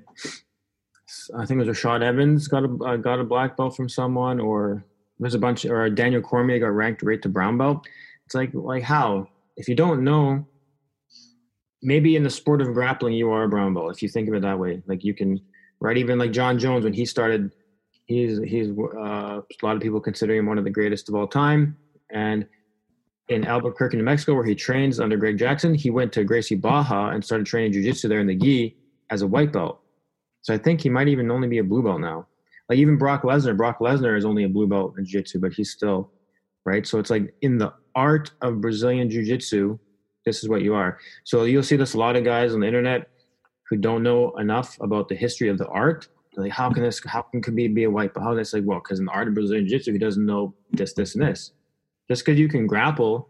I think it was Rashad Evans got a uh, got a black belt from someone, or there's a bunch, or Daniel Cormier got ranked right to brown belt. It's like, like how? If you don't know, maybe in the sport of grappling, you are a brown belt. If you think of it that way, like you can, right? Even like John Jones, when he started, he's he's uh, a lot of people consider him one of the greatest of all time, and in Albuquerque, New Mexico, where he trains under Greg Jackson, he went to Gracie Baja and started training jiu-jitsu there in the gi as a white belt. So I think he might even only be a blue belt now. Like even Brock Lesnar, Brock Lesnar is only a blue belt in jiu-jitsu, but he's still, right? So it's like in the art of Brazilian jiu-jitsu, this is what you are. So you'll see this a lot of guys on the internet who don't know enough about the history of the art. They're like, how can this, how can Khabib be a white belt? How this like, well, because in the art of Brazilian jiu-jitsu, he doesn't know this, this, and this. Just because you can grapple,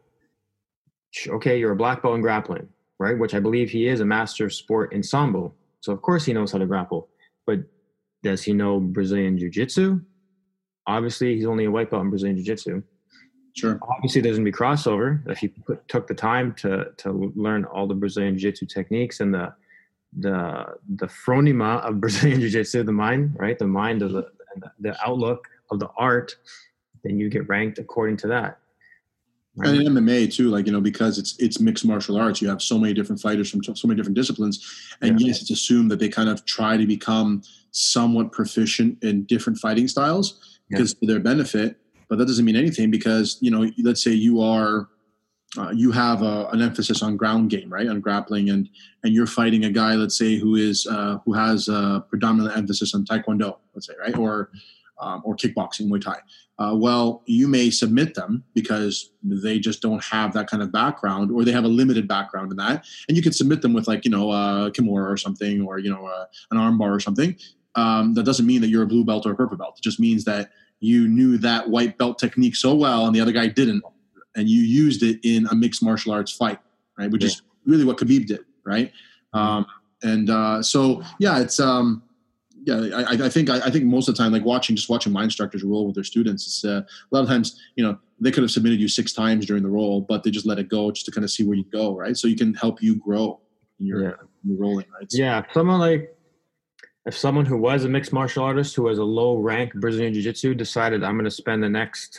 okay, you're a black belt in grappling, right? Which I believe he is a master of sport in Sambo. So of course he knows how to grapple. But does he know Brazilian Jiu-Jitsu? Obviously, he's only a white belt in Brazilian Jiu-Jitsu. Sure. Obviously, there's going to be crossover if he put, took the time to to learn all the Brazilian Jiu-Jitsu techniques and the the the phronema of Brazilian Jiu-Jitsu, the mind, right? The mind of the the outlook of the art. Then you get ranked according to that. Right. And in M M A too, like, you know, because it's it's mixed martial arts, you have so many different fighters from so many different disciplines. And yeah. yes, it's assumed that they kind of try to become somewhat proficient in different fighting styles because yeah. of their benefit. But that doesn't mean anything because, you know, let's say you are, uh, you have a, an emphasis on ground game, right? On grappling, and and you're fighting a guy, let's say, who is uh, who has a predominant emphasis on Taekwondo, let's say, right? Or um, or kickboxing, Muay Thai. Uh, well, you may submit them because they just don't have that kind of background, or they have a limited background in that. And you could submit them with, like, you know, uh, Kimura or something, or, you know, uh, an armbar or something. Um, that doesn't mean that you're a blue belt or a purple belt. It just means that you knew that white belt technique so well and the other guy didn't. And you used it in a mixed martial arts fight, right? Which yeah. is really what Khabib did, right? Mm-hmm. Um, and uh, so, yeah, it's um, – yeah, I, I think I, I think most of the time, like watching, just watching my instructors roll with their students, it's, uh, a lot of times, you know, they could have submitted you six times during the roll, but they just let it go just to kind of see where you go, right? So you can help you grow in your, yeah. your rolling, right? So, yeah, someone like, if someone who was a mixed martial artist who was a low rank Brazilian Jiu-Jitsu decided I'm going to spend the next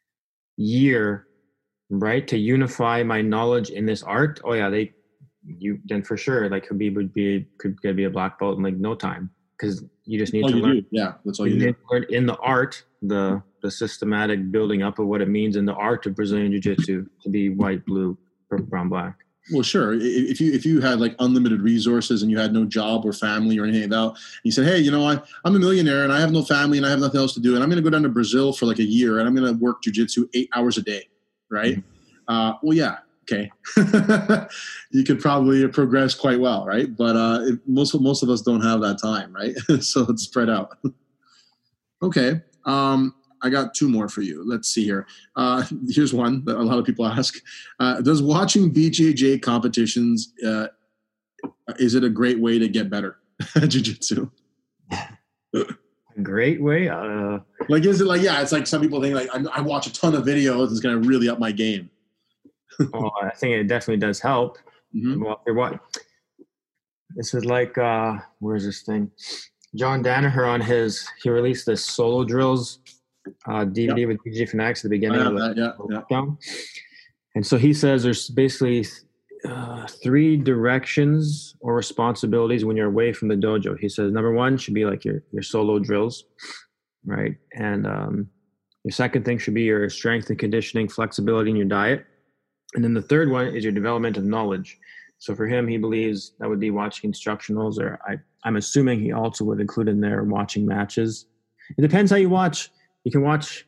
year, right, to unify my knowledge in this art, oh yeah, they, you then for sure, like Khabib would be could be a black belt in like no time. Because you just need all to you learn. Do. Yeah, that's all you, you need do. To learn in the art, the the systematic building up of what it means in the art of Brazilian Jiu-Jitsu to be white, blue, brown black. Well, sure. If you if you had like unlimited resources and you had no job or family or anything like that, and you said, hey, you know, I, I'm a millionaire and I have no family and I have nothing else to do, and I'm going to go down to Brazil for like a year and I'm going to work jujitsu eight hours a day, right? Mm-hmm. Uh, well, yeah, okay. You could probably progress quite well, right? But uh, it, most, most of us don't have that time, right? So it's spread out. Okay. Um, I got two more for you. Let's see here. Uh, here's one that a lot of people ask. Uh, does watching B J J competitions, uh, is it a great way to get better at jiu-jitsu? Great way? Uh, like, is it like, yeah, it's like some people think like, I, I watch a ton of videos. It's going to really up my game. Oh, I think it definitely does help. Mm-hmm. Well, what? This is like, uh, where's this thing? John Danaher on his, he released this solo drills uh, D V D yep. with B J Fanatics at the beginning of the that, yeah, lockdown. Yeah. And so he says there's basically uh, three directions or responsibilities when you're away from the dojo. He says number one should be like your, your solo drills, right? And um, your second thing should be your strength and conditioning, flexibility in your diet. And then the third one is your development of knowledge. So for him, he believes that would be watching instructionals, or I, I'm assuming he also would include in there watching matches. It depends how you watch. You can watch,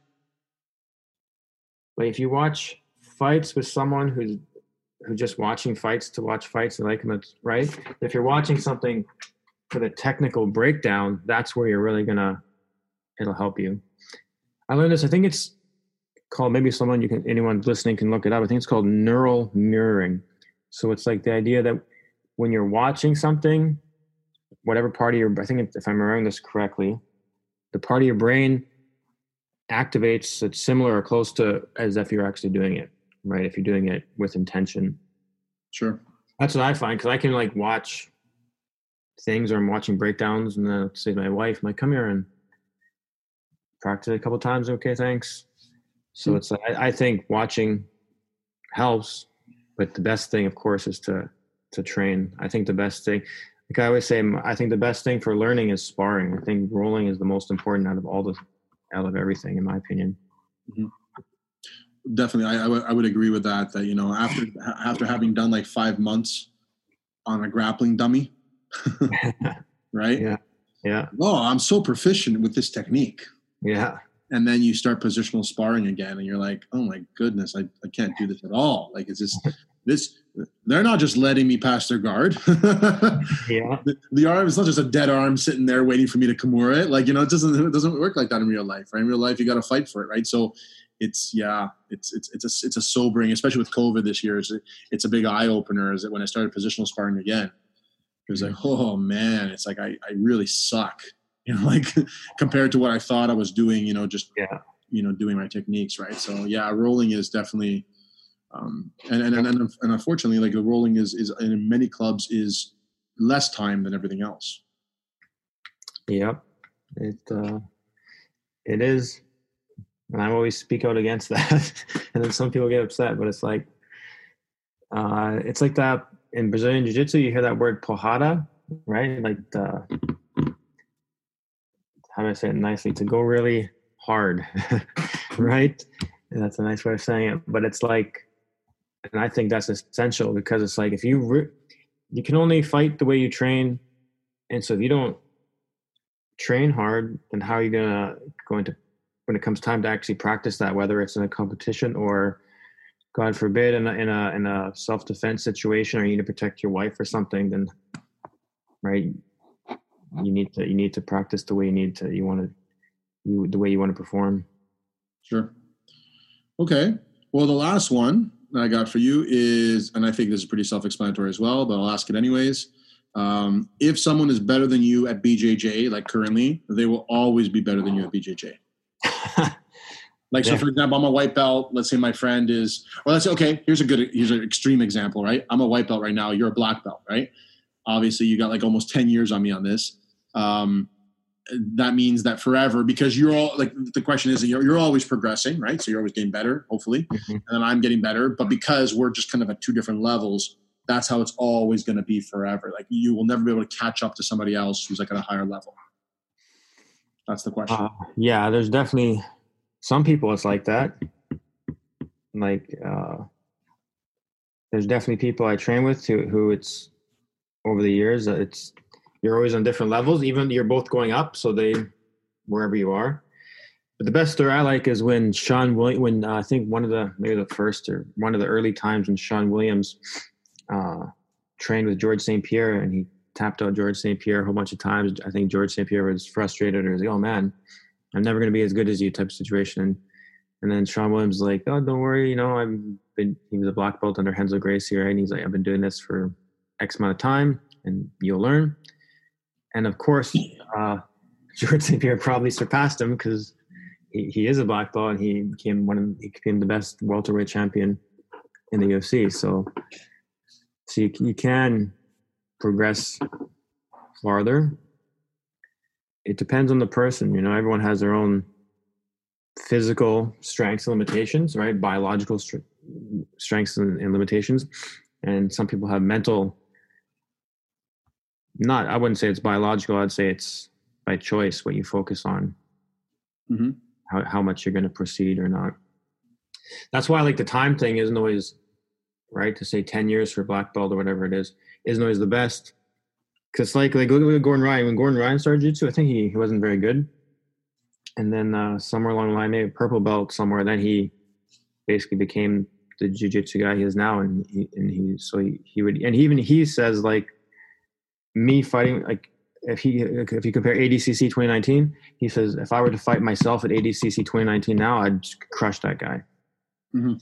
like if you watch fights with someone who's who's just watching fights to watch fights, and like them, right? If you're watching something for the technical breakdown, that's where you're really gonna, it'll help you. I learned this. I think it's called, maybe someone you can, anyone listening can look it up. I think it's called neural mirroring. So it's like the idea that when you're watching something, whatever part of your, I think if I'm remembering this correctly, the part of your brain activates it's similar or close to as if you're actually doing it, right? If you're doing it with intention. Sure. That's what I find, because I can like watch things, or I'm watching breakdowns, and then I'll say to my wife, I'm like, come here and practice it a couple of times. Okay, thanks. So mm-hmm. it's like, I, I think watching helps, but the best thing, of course, is to to train. I think the best thing, like I always say, I think the best thing for learning is sparring. I think rolling is the most important out of all the, out of everything, in my opinion. Mm-hmm. Definitely, I, I, w- I would agree with that. That you know, after after having done like five months on a grappling dummy, right? Yeah, yeah. Oh, I'm so proficient with this technique. Yeah. And then you start positional sparring again, and you're like, oh my goodness, I, I can't do this at all. Like, it's just this. They're not just letting me pass their guard. Yeah. The, the arm is not just a dead arm sitting there waiting for me to Kimura it. Like, you know, it doesn't it doesn't work like that in real life. Right? In real life, you got to fight for it, right? So, it's yeah, it's it's it's a it's a sobering, especially with COVID this year. It's a, it's a big eye opener. Is that when I started positional sparring again, it was like, oh man, it's like I I really suck. You know, like compared to what I thought I was doing, you know, just, yeah. you know, doing my techniques. Right. So yeah, rolling is definitely, um, and, and, and, and unfortunately, like the rolling is, is in many clubs is less time than everything else. Yep. It, uh, it is. And I always speak out against that. And then some people get upset, but it's like, uh, it's like that in Brazilian Jiu-Jitsu, you hear that word porrada, right? Like the, how do I say it nicely? To go really hard, right? And that's a nice way of saying it. But it's like, and I think that's essential, because it's like if you re- you can only fight the way you train, and so if you don't train hard, then how are you gonna going to when it comes time to actually practice that? Whether it's in a competition or, God forbid, in a in a, in a self defense situation, or you need to protect your wife or something, then right. You need to you need to practice the way you need to you want to you the way you want to perform. Sure. Okay. Well, the last one that I got for you is, and I think this is pretty self-explanatory as well, but I'll ask it anyways. Um, if someone is better than you at B J J, like currently, they will always be better than you at B J J. Like, yeah. So for example, I'm a white belt. Let's say my friend is, well, let's say, okay, here's a good, here's an extreme example, right? I'm a white belt right now. You're a black belt, right? Obviously, you got like almost ten years on me on this. Um, that means that forever, because you're all like, the question is, you're, you're always progressing, right? So you're always getting better, hopefully. Mm-hmm. And then I'm getting better, but because we're just kind of at two different levels, that's how it's always going to be forever. Like you will never be able to catch up to somebody else who's like at a higher level. That's the question. Uh, yeah, there's definitely some people it's like that. Like, uh, there's definitely people I train with who, who it's over the years, uh, it's, you're always on different levels, even you're both going up. So they, wherever you are. But the best story I like is when Sean Williams, when uh, I think one of the, maybe the first or one of the early times when Sean Williams uh, trained with George Saint Pierre, and he tapped out George Saint Pierre a whole bunch of times. I think George Saint Pierre was frustrated or was like, oh man, I'm never going to be as good as you type of situation. And, and then Sean Williams was like, oh, don't worry. You know, I've been, he was a black belt under Renzo Gracie, right? And he's like, I've been doing this for X amount of time and you'll learn. And of course, uh, George Saint Pierre probably surpassed him because he, he is a black belt and he became one of, he became the best welterweight champion in the U F C. So, so you, you can progress farther. It depends on the person. You know, everyone has their own physical strengths and limitations, right? Biological st- strengths and, and limitations. And some people have mental, not, I wouldn't say it's biological. I'd say it's by choice, what you focus on, mm-hmm. how, how much you're going to proceed or not. That's why like the time thing isn't always right, to say ten years for black belt or whatever it is, isn't always the best. Because like, like look at Gordon Ryan. When Gordon Ryan started jiu-jitsu, I think he, he wasn't very good. And then uh, somewhere along the line, maybe purple belt somewhere, then he basically became the jiu-jitsu guy he is now. And he, and he so he, he would, and he, even he says like me fighting, like if he, if you compare A D C C twenty nineteen, he says, if I were to fight myself at A D C C twenty nineteen now, I'd crush that guy. Mm-hmm.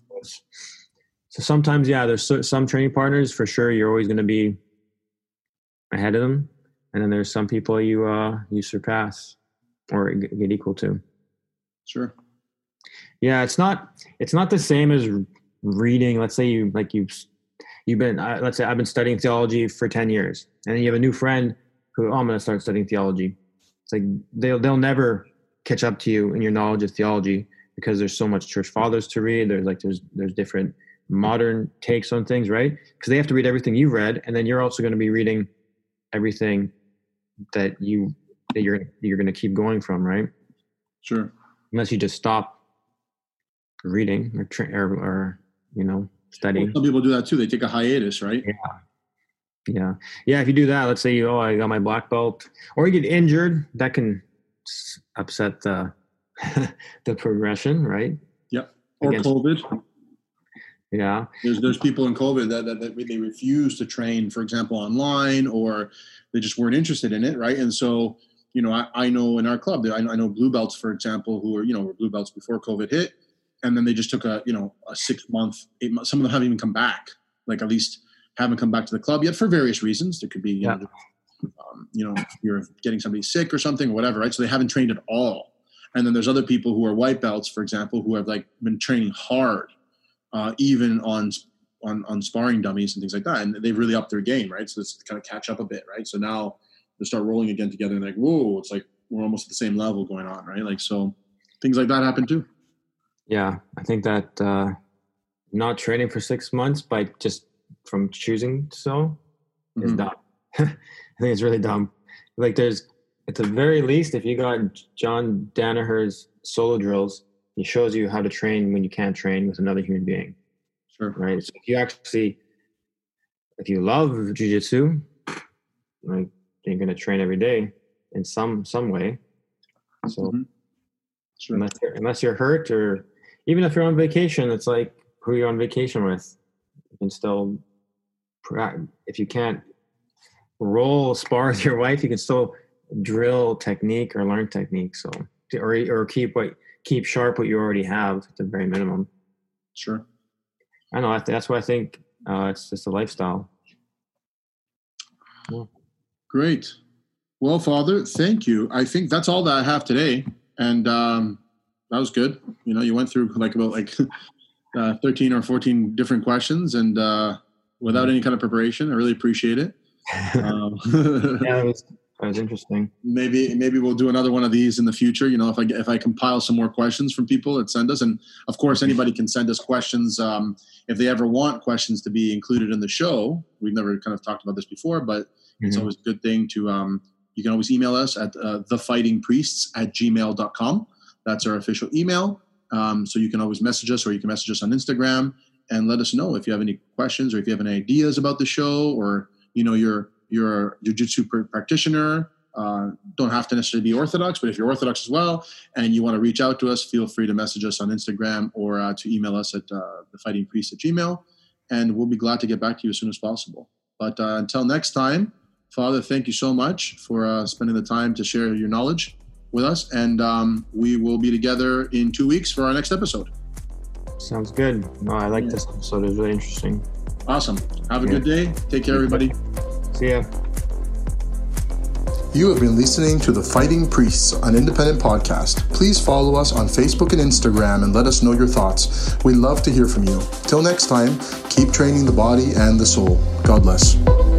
So sometimes, yeah, there's some training partners for sure you're always going to be ahead of them, and then there's some people you uh you surpass or get equal to. Sure. Yeah, it's not it's not the same as reading. Let's say you like you've you've been uh, let's say I've been studying theology for ten years, and then you have a new friend who, oh, I'm going to start studying theology. It's like they'll they'll never catch up to you in your knowledge of theology because there's so much church fathers to read. There's like there's there's different modern takes on things, right? Because they have to read everything you've read, and then you're also going to be reading everything that you that you're you're going to keep going from, right? Sure. Unless you just stop reading or tra- or, or you know studying. Well, some people do that too. They take a hiatus, right? Yeah, yeah, yeah. If you do that, let's say you oh I got my black belt, or you get injured, that can upset the the progression, right? Yep. Or Against, COVID. Yeah. There's there's people in COVID that, that, that they refuse to train, for example, online, or they just weren't interested in it, right? And so, you know, I, I know in our club, I know, I know blue belts, for example, who are, you know, were blue belts before COVID hit, and then they just took a, you know, a six month, eight month, some of them haven't even come back, like at least haven't come back to the club yet for various reasons. There could be, you yeah. know, um, you know, you're getting somebody sick or something or whatever, right? So they haven't trained at all. And then there's other people who are white belts, for example, who have like been training hard. Uh, even on, on on sparring dummies and things like that. And they've really upped their game, right? So it's kind of catch up a bit, right? So now they start rolling again together and like, whoa, it's like we're almost at the same level going on, right? Like, so things like that happen too. Yeah, I think that uh, not training for six months by just from choosing so is mm-hmm. dumb. I think it's really dumb. Like there's, at the very least, if you got John Danaher's solo drills, he shows you how to train when you can't train with another human being. Sure. Right. So if you actually, if you love jiu-jitsu, like you're going to train every day in some, some way. So mm-hmm. sure. unless, you're, unless you're hurt, or even if you're on vacation, it's like who you're on vacation with. You can still, if you can't roll spar with your wife, you can still drill technique or learn technique. So, or, or keep what, keep sharp what you already have at the very minimum. Sure. I know. That's why I think uh, it's just a lifestyle. Yeah. Great. Well, Father, thank you. I think that's all that I have today. And um, that was good. You know, you went through like about like uh, thirteen or fourteen different questions, and uh, without any kind of preparation. I really appreciate it. Um, yeah, it was That was interesting. Maybe maybe we'll do another one of these in the future. You know, if I if I compile some more questions from people that send us, and of course anybody can send us questions um, if they ever want questions to be included in the show. We've never kind of talked about this before, but mm-hmm. it's always a good thing to. Um, you can always email us at uh, thefightingpriests at gmail dot com. That's our official email. Um, so you can always message us, or you can message us on Instagram. and let us know if you have any questions or if you have any ideas about the show, or, you know, you're, you're a jiu-jitsu practitioner. Uh, don't have to necessarily be Orthodox, but if you're Orthodox as well and you want to reach out to us, feel free to message us on Instagram or uh, to email us at uh, the fighting priest at gmail, and we'll be glad to get back to you as soon as possible. But uh, until next time, Father, thank you so much for uh, spending the time to share your knowledge with us, and um, we will be together in two weeks for our next episode. Sounds good. No, I like yeah. this episode. It was really interesting. Awesome. Have a yeah. good day. Take care, everybody. See ya. You have been listening to The Fighting Priests, an independent podcast. Please follow us on Facebook and Instagram and let us know your thoughts. We'd love to hear from you. Till next time, keep training the body and the soul. God bless.